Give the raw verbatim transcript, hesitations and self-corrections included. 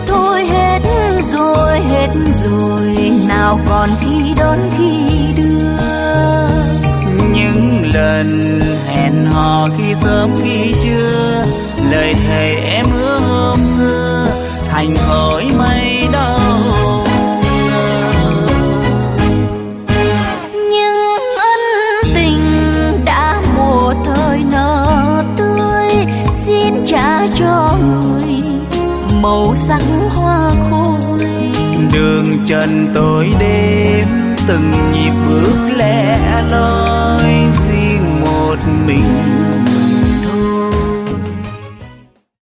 thôi hết rồi, hết rồi, nào còn khi đón khi đưa. Những lần hẹn hò khi sớm khi trưa, lời thề em hứa hôm xưa thành khói mây đâu ngờ. Nhưng ân tình đã một thời nở tươi, xin trả cho người màu sắc hoa khôi. Đường trần tối đêm từng nhịp bước lẻ loi, riêng một mình